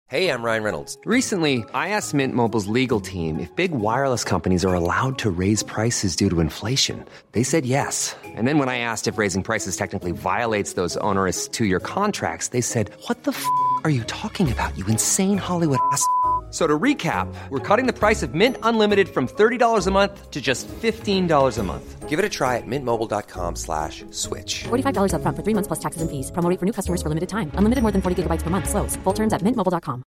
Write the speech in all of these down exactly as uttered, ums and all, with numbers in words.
Hey, I'm Ryan Reynolds. Recently, I asked Mint Mobile's legal team if big wireless companies are allowed to raise prices due to inflation. They said yes. And then when I asked if raising prices technically violates those onerous two-year contracts, they said, what the f*** are you talking about, you insane Hollywood ass f- So to recap, we're cutting the price of Mint Unlimited from thirty dollars a month to just fifteen dollars a month. Give it a try at mintmobile.com slash switch. forty-five dollars up front for three months plus taxes and fees. Promo rate for new customers for limited time. Unlimited more than forty gigabytes per month. Slows full terms at mint mobile dot com.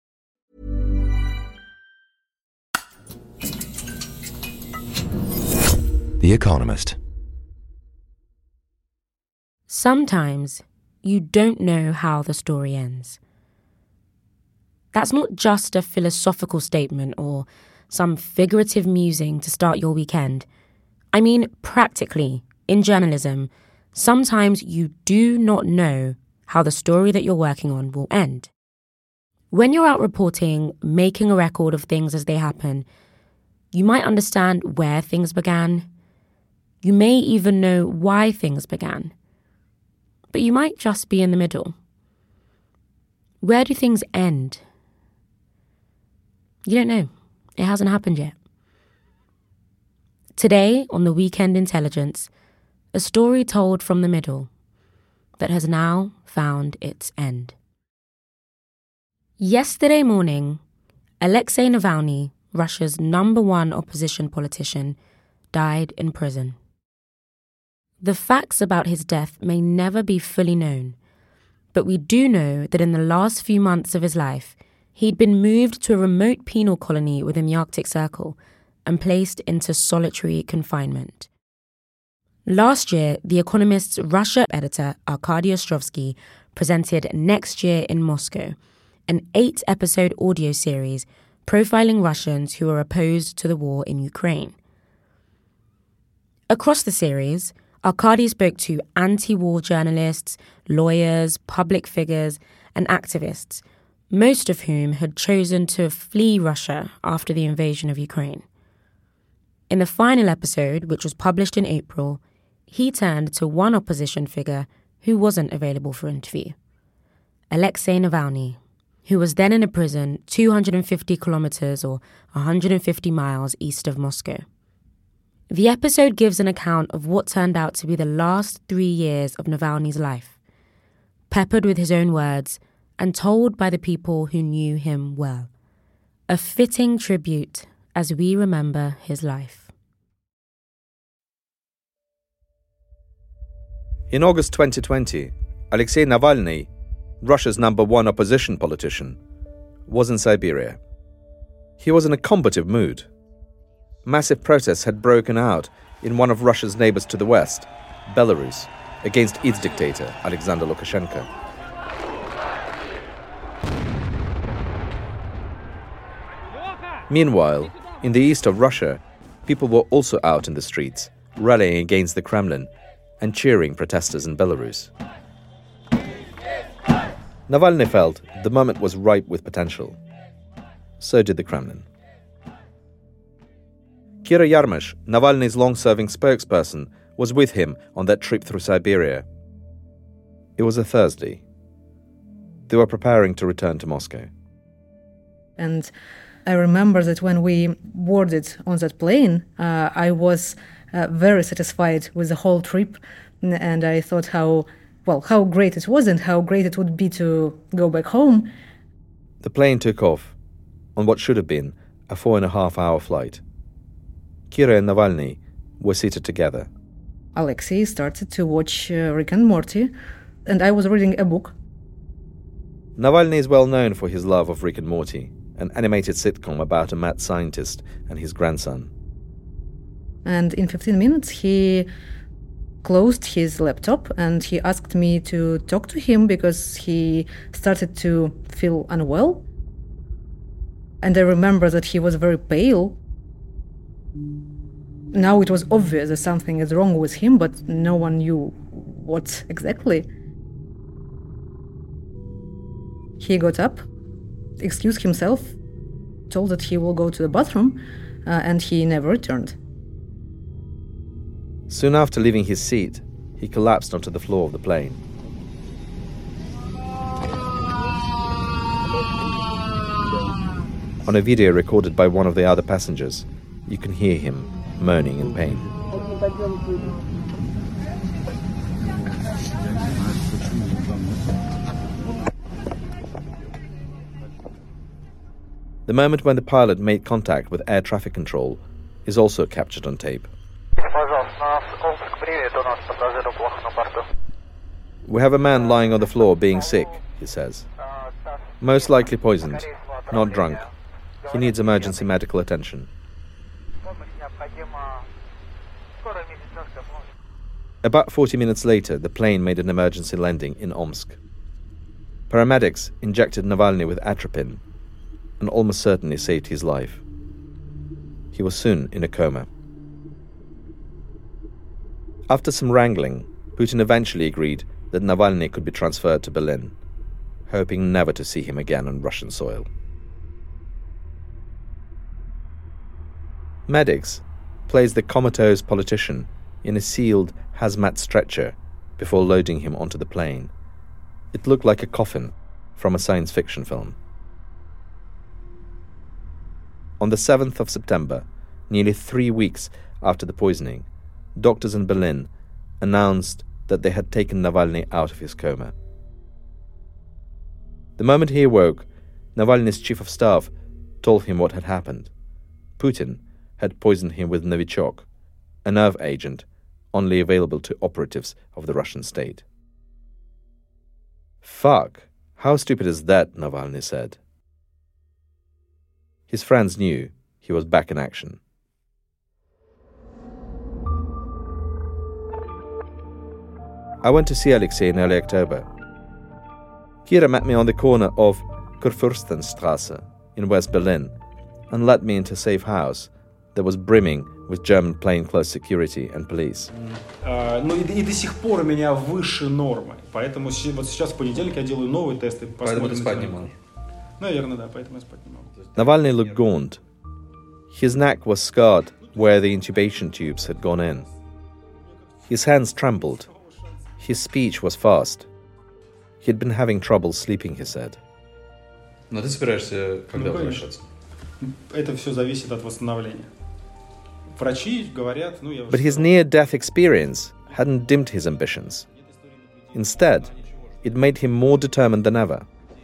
The Economist. Sometimes you don't know how the story ends. That's not just a philosophical statement or some figurative musing to start your weekend. I mean, practically, in journalism, sometimes you do not know how the story that you're working on will end. When you're out reporting, making a record of things as they happen, you might understand where things began. You may even know why things began. But you might just be in the middle. Where do things end? You don't know. It hasn't happened yet. Today, on the Weekend Intelligence, a story told from the middle that has now found its end. Yesterday morning, Alexei Navalny, Russia's number one opposition politician, died in prison. The facts about his death may never be fully known, but we do know that in the last few months of his life, he'd been moved to a remote penal colony within the Arctic Circle and placed into solitary confinement. Last year, The Economist's Russia editor Arkady Ostrovsky presented Next Year in Moscow, an eight-episode audio series profiling Russians who are opposed to the war in Ukraine. Across the series, Arkady spoke to anti-war journalists, lawyers, public figures, and activists, most of whom had chosen to flee Russia after the invasion of Ukraine. In the final episode, which was published in April, he turned to one opposition figure who wasn't available for interview, Alexei Navalny, who was then in a prison two hundred fifty kilometers or one hundred fifty miles east of Moscow. The episode gives an account of what turned out to be the last three years of Navalny's life, peppered with his own words and told by the people who knew him well. A fitting tribute as we remember his life. In August twenty twenty, Alexei Navalny, Russia's number one opposition politician, was in Siberia. He was in a combative mood. Massive protests had broken out in one of Russia's neighbors to the west, Belarus, against its dictator, Alexander Lukashenko. Meanwhile, in the east of Russia, people were also out in the streets, rallying against the Kremlin and cheering protesters in Belarus. Navalny felt the moment was ripe with potential. So did the Kremlin. Kira Yarmysh, Navalny's long-serving spokesperson, was with him on that trip through Siberia. It was a Thursday. They were preparing to return to Moscow. And I remember that when we boarded on that plane, uh, I was uh, very satisfied with the whole trip, and I thought how, well, how great it was and how great it would be to go back home. The plane took off on what should have been a four and a half hour flight. Kira and Navalny were seated together. Alexei started to watch uh, Rick and Morty, and I was reading a book. Navalny is well known for his love of Rick and Morty, an animated sitcom about a mad scientist and his grandson. And in fifteen minutes, he closed his laptop and he asked me to talk to him because he started to feel unwell. And I remember that he was very pale. Now it was obvious that something is wrong with him, but no one knew what exactly. He got up, excused himself, told that he will go to the bathroom, uh, and he never returned. Soon after leaving his seat, he collapsed onto the floor of the plane. On a video recorded by one of the other passengers, you can hear him moaning in pain. The moment when the pilot made contact with air traffic control is also captured on tape. We have a man lying on the floor being sick, he says. Most likely poisoned, not drunk. He needs emergency medical attention. About forty minutes later, the plane made an emergency landing in Omsk. Paramedics injected Navalny with atropine and almost certainly saved his life. He was soon in a coma. After some wrangling, Putin eventually agreed that Navalny could be transferred to Berlin, hoping never to see him again on Russian soil. Medics placed the comatose politician in a sealed hazmat stretcher before loading him onto the plane. It looked like a coffin from a science fiction film. On the seventh of September, nearly three weeks after the poisoning, doctors in Berlin announced that they had taken Navalny out of his coma. The moment he awoke, Navalny's chief of staff told him what had happened. Putin had poisoned him with Novichok, a nerve agent only available to operatives of the Russian state. Fuck, how stupid is that, Navalny said. His friends knew he was back in action. I went to see Alexei in early October. Kira met me on the corner of Kurfürstenstrasse in West Berlin and led me into a safe house that was brimming with German plainclothes security and police. Ну и до сих пор у меня выше нормы, поэтому вот сейчас в понедельник я делаю новые тесты. Поэтому ты спать не мог. Наверное, да, поэтому я спать не мог. Navalny looked gaunt. His neck was scarred where the intubation tubes had gone in. His hands trembled. His speech was fast. He had been having trouble sleeping, he said. Но ты собираешься когда возвращаться? Это все зависит от восстановления. Врачи говорят, ну я. But his near-death experience hadn't dimmed his ambitions. Instead, it made him more determined than ever.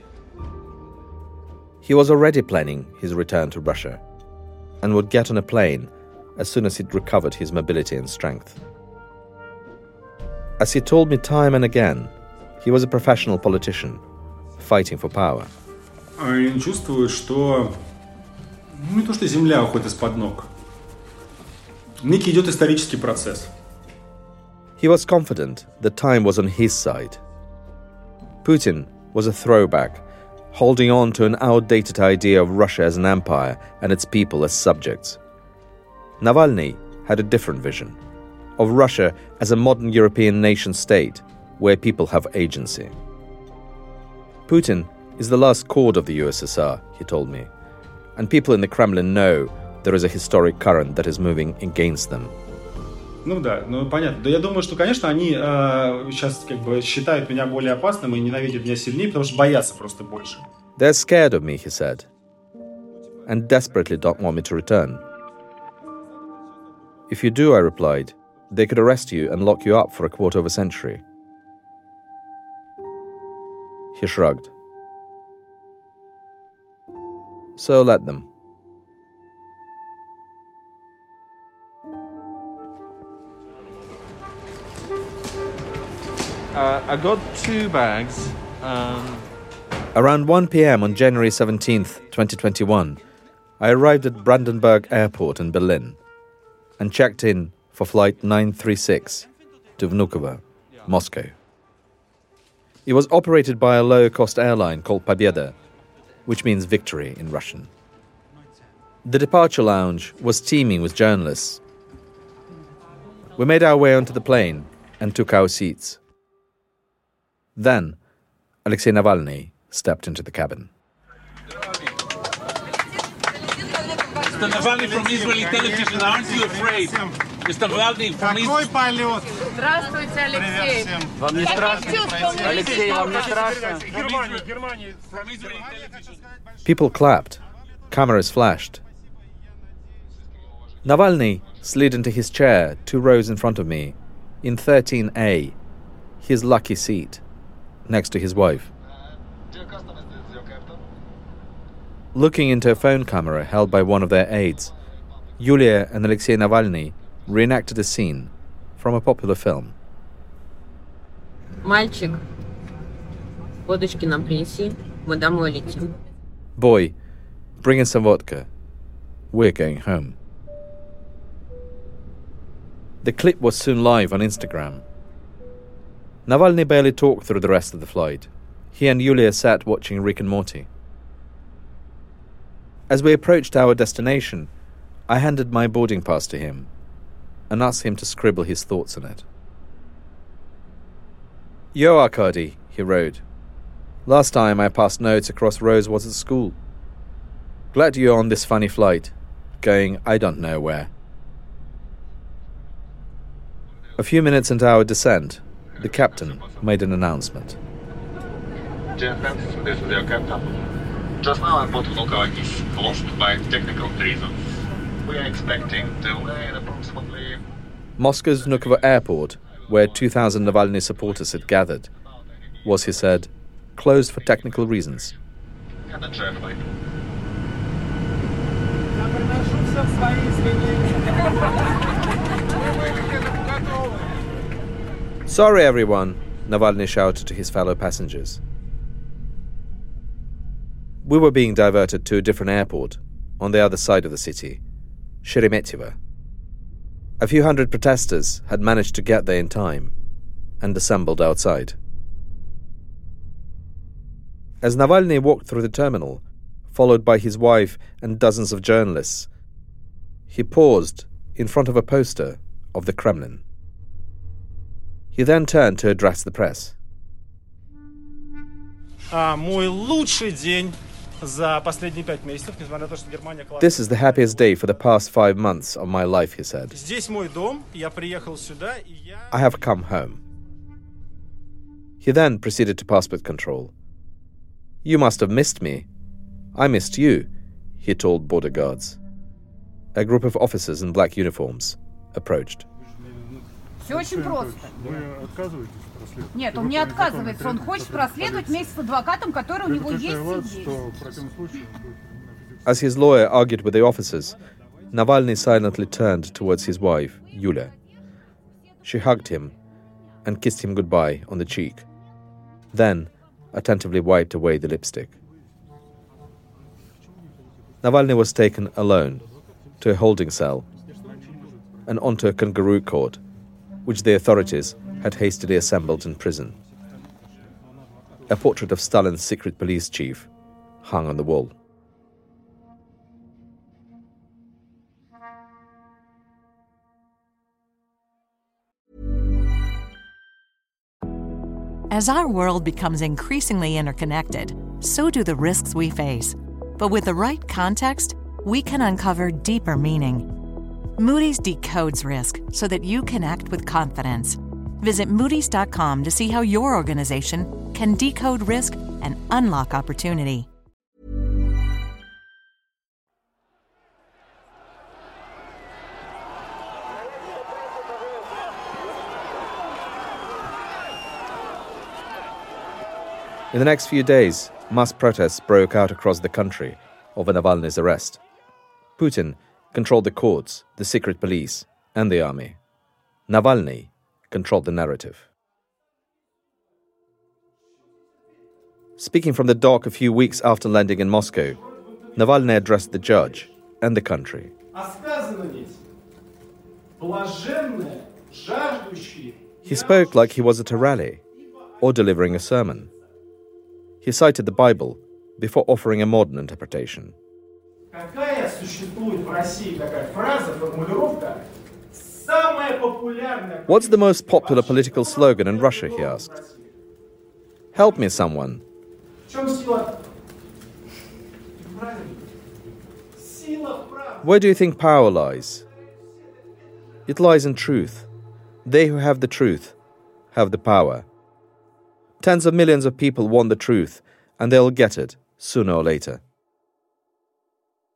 He was already planning his return to Russia and would get on a plane as soon as he'd recovered his mobility and strength. As he told me time and again, he was a professional politician, fighting for power. Я чувствую, что ну не то, что земля уходит из-под ног. Некий идет исторический процесс. He was confident that time was on his side. Putin was a throwback, holding on to an outdated idea of Russia as an empire and its people as subjects. Navalny had a different vision of Russia as a modern European nation-state where people have agency. Putin is the last chord of the U S S R, he told me, and people in the Kremlin know there is a historic current that is moving against them. Ну да, ну понятно. Да я думаю, что, конечно, они э, сейчас как бы считают меня более опасным и ненавидят меня сильнее, потому что боятся просто больше. They're scared of me, he said, and desperately don't want me to return. If you do, I replied, they could arrest you and lock you up for a quarter of a century. He shrugged. So let them. Uh, I got two bags. Um... Around one p.m. on January seventeenth, twenty twenty-one, I arrived at Brandenburg Airport in Berlin and checked in for flight nine thirty-six to Vnukovo, Moscow. It was operated by a low-cost airline called Pobeda, which means victory in Russian. The departure lounge was teeming with journalists. We made our way onto the plane and took our seats. Then, Alexei Navalny stepped into the cabin. Mister Navalny from Israeli television, aren't you afraid? Mister Navalny from Israel. Здравствуйте, Алексей. Вам не страшно? Алексей, вам не страшно? People clapped, Cameras flashed. Navalny slid into his chair two rows in front of me, in thirteen A, his lucky seat, next to his wife. Looking into a phone camera held by one of their aides, Yulia and Alexei Navalny reenacted a scene from a popular film. Мальчик, водочки нам принеси, мы домой летим. Boy, bring in some vodka. We're going home. The clip was soon live on Instagram. Navalny barely talked through the rest of the flight. He and Yulia sat watching Rick and Morty. As we approached our destination, I handed my boarding pass to him and asked him to scribble his thoughts on it. Yo, Arkady, he wrote. Last time I passed notes across rows was at school. Glad you're on this funny flight, going I don't know where. A few minutes into our descent, the captain made an announcement. Dear friends, this is your captain. Just now I put Volkovakis lost by technical reasons. We are expecting delay in approximately... Moscow's Vnukovo airport, where two thousand Navalny supporters had gathered, was, he said, closed for technical reasons. And a traffic. Sorry, everyone, Navalny shouted to his fellow passengers. We were being diverted to a different airport on the other side of the city, Sheremetyevo. A few hundred protesters had managed to get there in time and assembled outside. As Navalny walked through the terminal, followed by his wife and dozens of journalists, he paused in front of a poster of the Kremlin. He then turned to address the press. This is the happiest day for the past five months of my life, he said. I have come home. He then proceeded to passport control. You must have missed me. I missed you, he told border guards. A group of officers in black uniforms approached. Все очень просто. Нет, он не отказывается. Он хочет проследовать вместе с адвокатом, который у него есть здесь. As his lawyer argued with the officers, Navalny silently turned towards his wife, Yulia. She hugged him and kissed him goodbye on the cheek, then attentively wiped away the lipstick. Navalny was taken alone to a holding cell and onto a kangaroo court, which the authorities had hastily assembled in prison. A portrait of Stalin's secret police chief hung on the wall. As our world becomes increasingly interconnected, so do the risks we face. But with the right context, we can uncover deeper meaning. Moody's decodes risk so that you can act with confidence. Visit Moody's dot com to see how your organization can decode risk and unlock opportunity. In the next few days, mass protests broke out across the country over Navalny's arrest. Putin controlled the courts, the secret police, and the army. Navalny controlled the narrative. Speaking from the dock a few weeks after landing in Moscow, Navalny addressed the judge and the country. He spoke like he was at a rally or delivering a sermon. He cited the Bible before offering a modern interpretation. What's the most popular political slogan in Russia, he asked. Help me, someone. Where do you think power lies? It lies in truth. They who have the truth have the power. Tens of millions of people want the truth, and they'll get it sooner or later.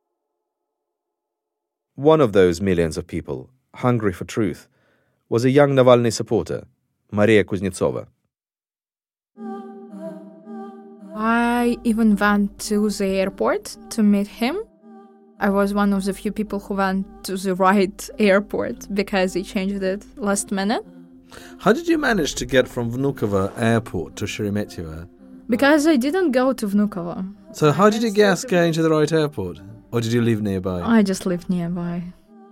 One of those millions of people, hungry for truth, was a young Navalny supporter, Maria Kuznetsova. I even went to the airport to meet him. I was one of the few people who went to the right airport because he changed it last minute. How did you manage to get from Vnukovo airport to Sheremetyevo? Because I didn't go to Vnukovo. So how did you guess going to the right airport? Or did you live nearby? I just lived nearby.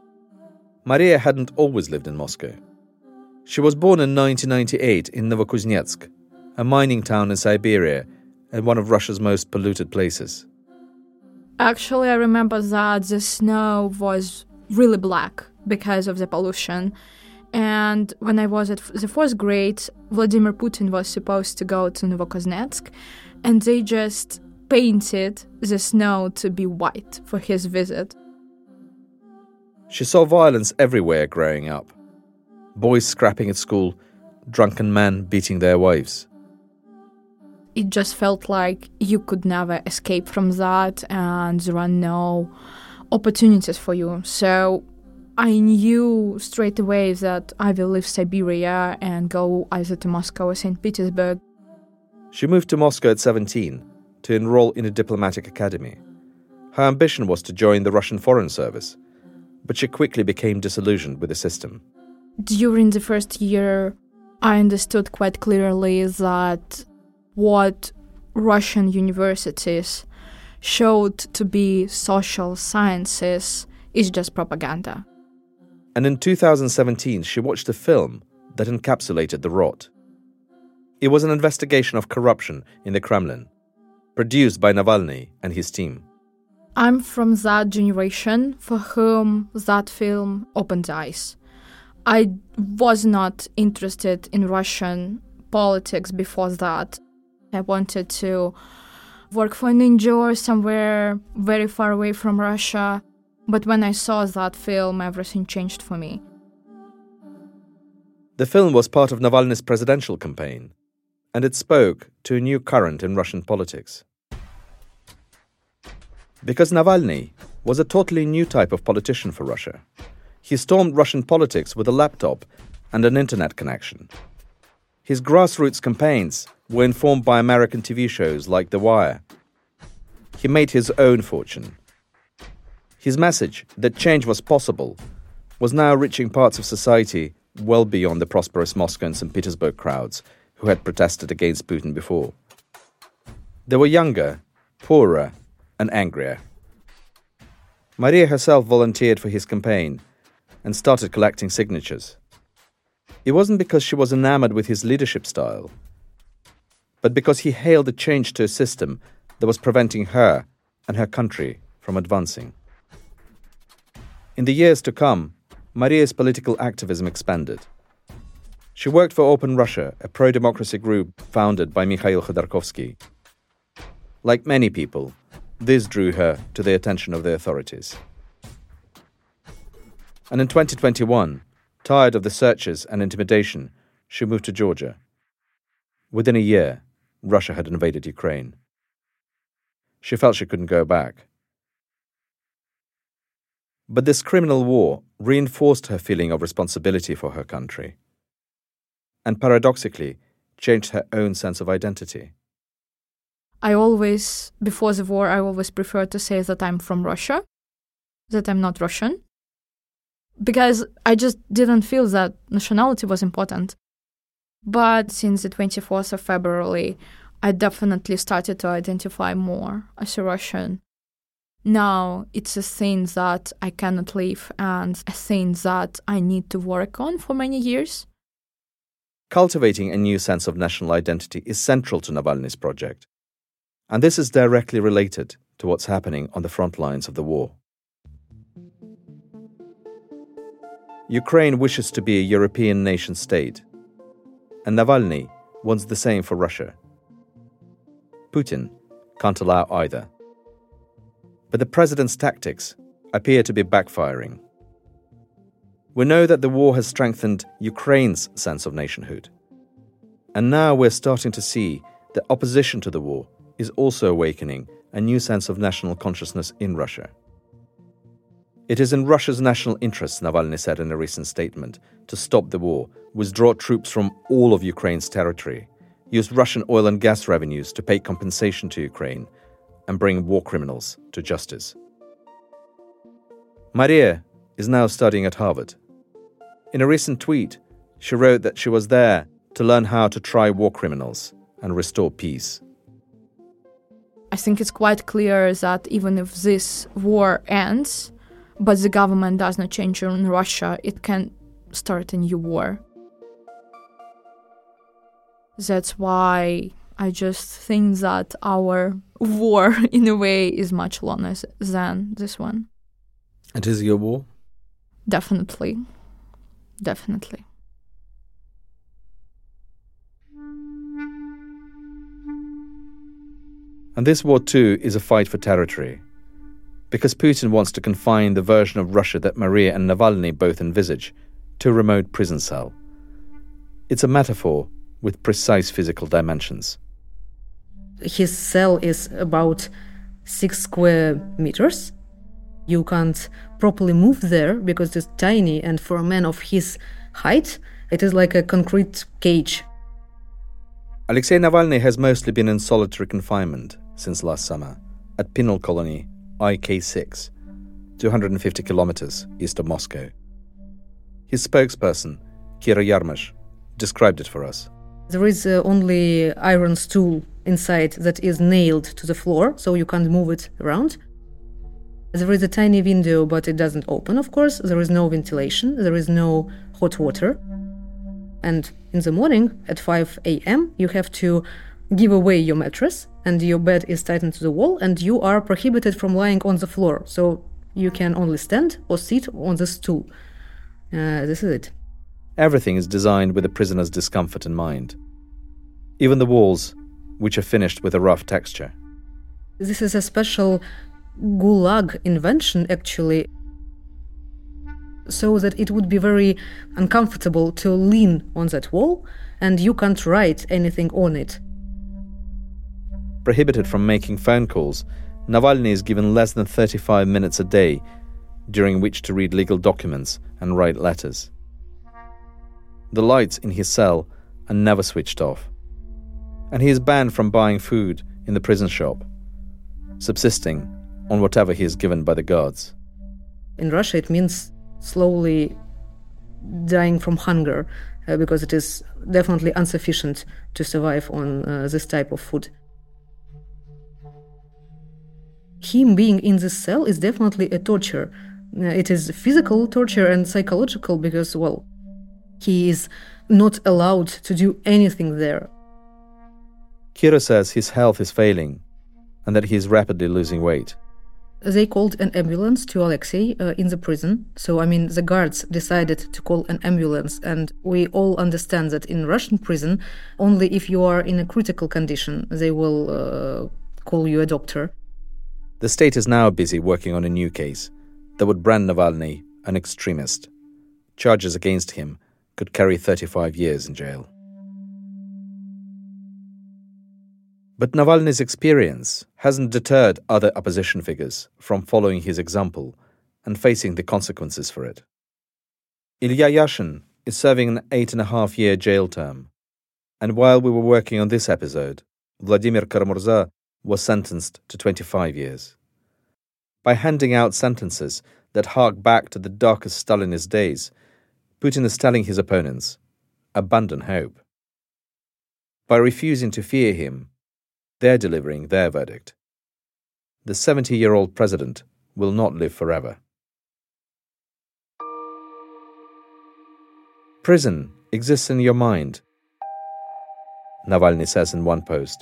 Maria hadn't always lived in Moscow. She was born in nineteen ninety-eight in Novokuznetsk, a mining town in Siberia and one of Russia's most polluted places. Actually, I remember that the snow was really black because of the pollution. And when I was at the fourth grade, Vladimir Putin was supposed to go to Novokuznetsk, and they just painted the snow to be white for his visit. She saw violence everywhere growing up. Boys scrapping at school, drunken men beating their wives. It just felt like you could never escape from that, and there are no opportunities for you. So I knew straight away that I will leave Siberia and go either to Moscow or Saint Petersburg. She moved to Moscow at seventeen to enroll in a diplomatic academy. Her ambition was to join the Russian Foreign Service, but she quickly became disillusioned with the system. During the first year, I understood quite clearly that what Russian universities showed to be social sciences is just propaganda. And in two thousand seventeen, she watched a film that encapsulated the rot. It was an investigation of corruption in the Kremlin, produced by Navalny and his team. I'm from that generation for whom that film opened eyes. I was not interested in Russian politics before that. I wanted to work for an N G O or somewhere very far away from Russia. But when I saw that film, everything changed for me. The film was part of Navalny's presidential campaign, and it spoke to a new current in Russian politics. Because Navalny was a totally new type of politician for Russia. He stormed Russian politics with a laptop and an internet connection. His grassroots campaigns were informed by American T V shows like The Wire. He made his own fortune. His message that change was possible was now reaching parts of society well beyond the prosperous Moscow and Saint Petersburg crowds who had protested against Putin before. They were younger, poorer, and angrier. Maria herself volunteered for his campaign and started collecting signatures. It wasn't because she was enamored with his leadership style, but because he hailed a change to a system that was preventing her and her country from advancing. In the years to come, Maria's political activism expanded. She worked for Open Russia, a pro-democracy group founded by Mikhail Khodorkovsky. Like many people, this drew her to the attention of the authorities. And in twenty twenty-one, tired of the searches and intimidation, she moved to Georgia. Within a year, Russia had invaded Ukraine. She felt she couldn't go back. But this criminal war reinforced her feeling of responsibility for her country, and paradoxically changed her own sense of identity. I always, before the war, I always preferred to say that I'm from Russia, that I'm not Russian, because I just didn't feel that nationality was important. But since the twenty-fourth of February, I definitely started to identify more as a Russian. Now it's a thing that I cannot leave and a thing that I need to work on for many years. Cultivating a new sense of national identity is central to Navalny's project. And this is directly related to what's happening on the front lines of the war. Ukraine wishes to be a European nation-state, and Navalny wants the same for Russia. Putin can't allow either. But the president's tactics appear to be backfiring. We know that the war has strengthened Ukraine's sense of nationhood. And now we're starting to see that opposition to the war is also awakening a new sense of national consciousness in Russia. It is in Russia's national interest, Navalny said in a recent statement, to stop the war, withdraw troops from all of Ukraine's territory, use Russian oil and gas revenues to pay compensation to Ukraine, and bring war criminals to justice. Maria is now studying at Harvard. In a recent tweet, she wrote that she was there to learn how to try war criminals and restore peace. I think it's quite clear that even if this war ends, but the government does not change in Russia, it can start a new war. That's why I just think that our war, in a way, is much longer than this one. And is your war? Definitely. Definitely. And this war, too, is a fight for territory. Because Putin wants to confine the version of Russia that Maria and Navalny both envisage to a remote prison cell. It's a metaphor with precise physical dimensions. His cell is about six square meters. You can't properly move there because it's tiny, and for a man of his height, it is like a concrete cage. Alexei Navalny has mostly been in solitary confinement since last summer at penal colony I K six, two hundred fifty kilometers east of Moscow. His spokesperson, Kira Yarmysh, described it for us. There is uh, only iron stool inside that is nailed to the floor, so you can't move it around. There is a tiny window, but it doesn't open, of course. There is no ventilation. There is no hot water. And in the morning, at five a.m., you have to give away your mattress, and your bed is tightened to the wall, and you are prohibited from lying on the floor. So you can only stand or sit on the stool. Uh, this is it. Everything is designed with the prisoner's discomfort in mind. Even the walls, which are finished with a rough texture. This is a special gulag invention, actually, so that it would be very uncomfortable to lean on that wall, and you can't write anything on it. Prohibited from making phone calls, Navalny is given less than thirty-five minutes a day, during which to read legal documents and write letters. The lights in his cell are never switched off, and he is banned from buying food in the prison shop, subsisting on whatever he is given by the guards. In Russia, it means slowly dying from hunger, uh, because it is definitely insufficient to survive on uh, this type of food. Him being in this cell is definitely a torture. Uh, it is physical torture and psychological because, well, he is not allowed to do anything there. Kira says his health is failing and that he is rapidly losing weight. They called an ambulance to Alexei uh, in the prison. So, I mean, the guards decided to call an ambulance, and we all understand that in Russian prison, only if you are in a critical condition, they will uh, call you a doctor. The state is now busy working on a new case that would brand Navalny an extremist. Charges against him could carry thirty-five years in jail. But Navalny's experience hasn't deterred other opposition figures from following his example and facing the consequences for it. Ilya Yashin is serving an eight-and-a-half-year jail term. And while we were working on this episode, Vladimir Karamurza was sentenced to twenty-five years. By handing out sentences that hark back to the darkest Stalinist days, Putin is telling his opponents, abandon hope. By refusing to fear him, they're delivering their verdict. The seventy-year-old president will not live forever. Prison exists in your mind, Navalny says in one post.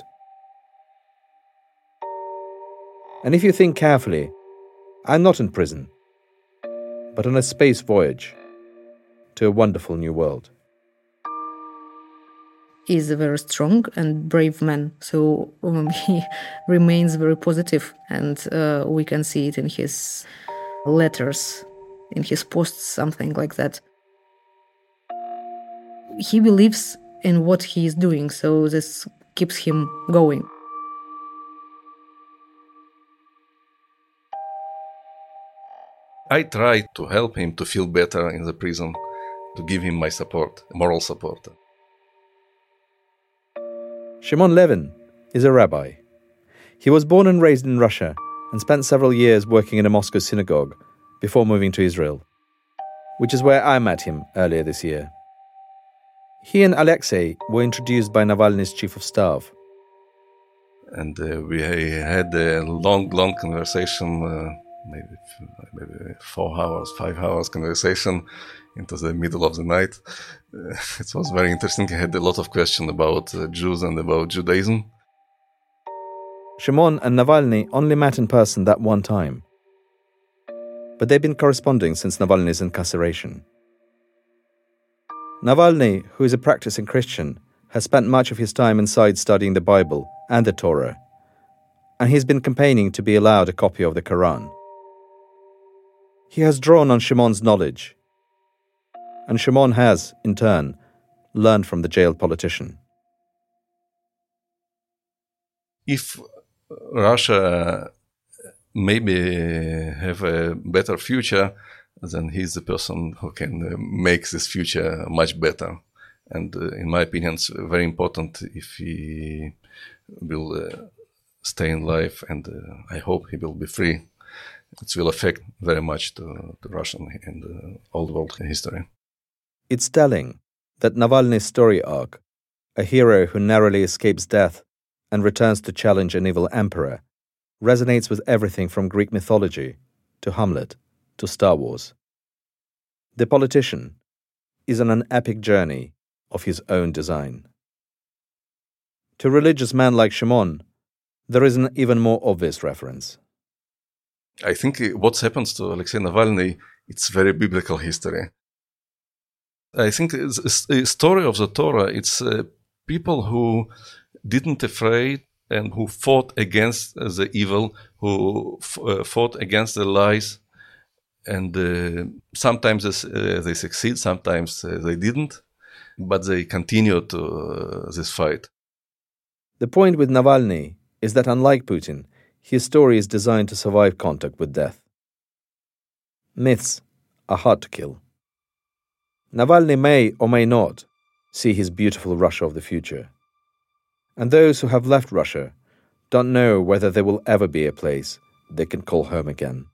And if you think carefully, I'm not in prison, but on a space voyage to a wonderful new world. He is a very strong and brave man, so um, he remains very positive, and uh, we can see it in his letters, in his posts, something like that. He believes in what he is doing, so this keeps him going. I tried to help him to feel better in the prison, to give him my support, moral support. Shimon Levin is a rabbi. He was born and raised in Russia and spent several years working in a Moscow synagogue before moving to Israel, which is where I met him earlier this year. He and Alexei were introduced by Navalny's chief of staff. And uh, we had a long, long conversation, uh, maybe maybe four hours, five hours conversation into the middle of the night. Uh, it was very interesting. He had a lot of questions about uh, Jews and about Judaism. Shimon and Navalny only met in person that one time, but they've been corresponding since Navalny's incarceration. Navalny, who is a practicing Christian, has spent much of his time inside studying the Bible and the Torah, and he's been campaigning to be allowed a copy of the Quran. He has drawn on Shimon's knowledge, and Shimon has, in turn, learned from the jailed politician. If Russia maybe have a better future, then he's the person who can make this future much better. And uh, in my opinion, it's very important if he will uh, stay in life, and uh, I hope he will be free. It will affect very much to, to Russian and uh, old world history. It's telling that Navalny's story arc, a hero who narrowly escapes death and returns to challenge an evil emperor, resonates with everything from Greek mythology to Hamlet to Star Wars. The politician is on an epic journey of his own design. To religious men like Shimon, there is an even more obvious reference. I think what happens to Alexei Navalny, it's very biblical history. I think it's a story of the Torah. It's uh, people who didn't afraid and who fought against the evil, who f- uh, fought against the lies. And uh, sometimes uh, they succeed, sometimes uh, they didn't, but they continued to, uh, this fight. The point with Navalny is that unlike Putin, his story is designed to survive contact with death. Myths are hard to kill. Navalny may or may not see his beautiful Russia of the future. And those who have left Russia don't know whether there will ever be a place they can call home again.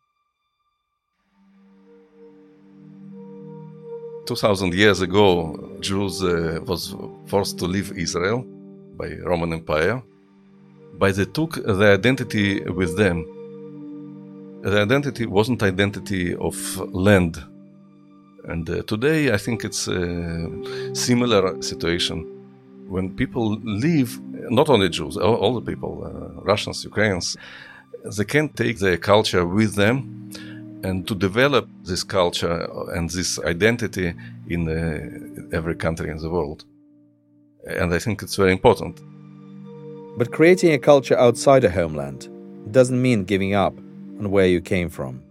Two thousand years ago, Jews uh, was forced to leave Israel by Roman Empire, but they took their identity with them. The identity wasn't identity of land. And uh, today, I think it's a similar situation. When people leave, not only Jews, all, all the people, uh, Russians, Ukrainians, they can take their culture with them and to develop this culture and this identity in uh, every country in the world. And I think it's very important. But creating a culture outside a homeland doesn't mean giving up on where you came from.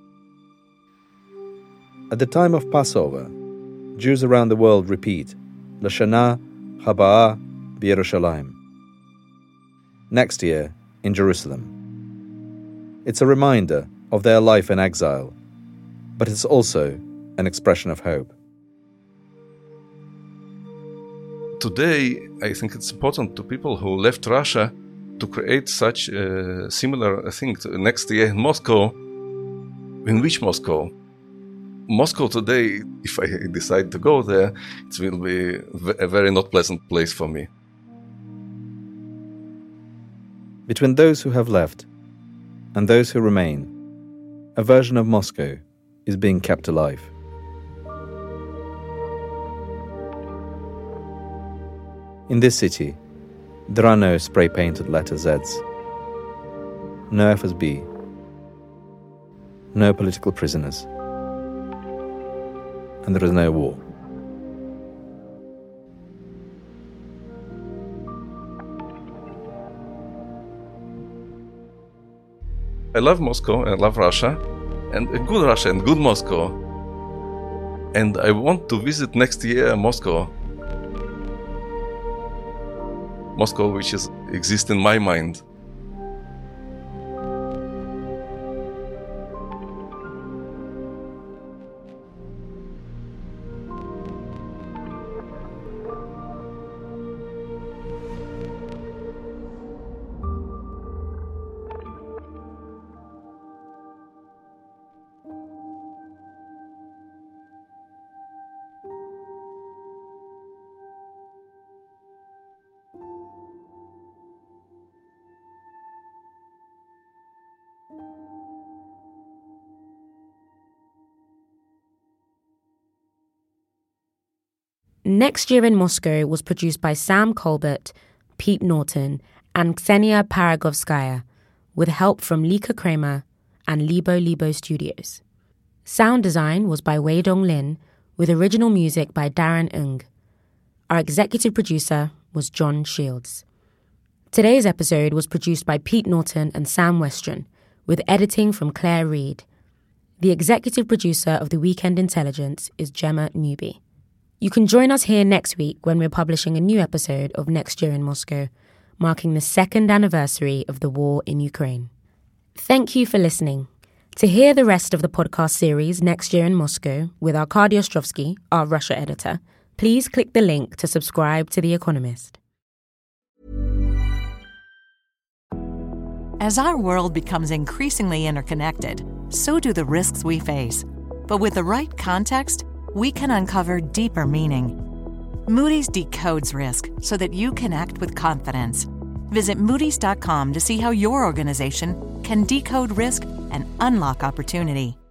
At the time of Passover, Jews around the world repeat Lashana Haba'ah B'Yerushalayim. Next year in Jerusalem. It's a reminder of their life in exile, but it's also an expression of hope. Today, I think it's important to people who left Russia to create such a similar thing next year in Moscow. In which Moscow? Moscow today, if I decide to go there, it will be a very not pleasant place for me. Between those who have left and those who remain, a version of Moscow is being kept alive. In this city, there are no spray-painted letter Zs, no F S B, no political prisoners, and there is no war. I love Moscow, I love Russia, and a good Russia and good Moscow. And I want to visit next year Moscow. Moscow, which is exists in my mind. Next Year in Moscow was produced by Sam Colbert, Pete Norton, and Ksenia Paragovskaya, with help from Lika Kramer and Libo Libo Studios. Sound design was by Wei Dong Lin, with original music by Darren Ng. Our executive producer was John Shields. Today's episode was produced by Pete Norton and Sam Westron, with editing from Claire Reed. The executive producer of The Weekend Intelligence is Gemma Newby. You can join us here next week when we're publishing a new episode of Next Year in Moscow, marking the second anniversary of the war in Ukraine. Thank you for listening. To hear the rest of the podcast series Next Year in Moscow with Arkady Ostrovsky, our Russia editor, please click the link to subscribe to The Economist. As our world becomes increasingly interconnected, so do the risks we face. But with the right context, we can uncover deeper meaning. Moody's decodes risk so that you can act with confidence. Visit Moody's dot com to see how your organization can decode risk and unlock opportunity.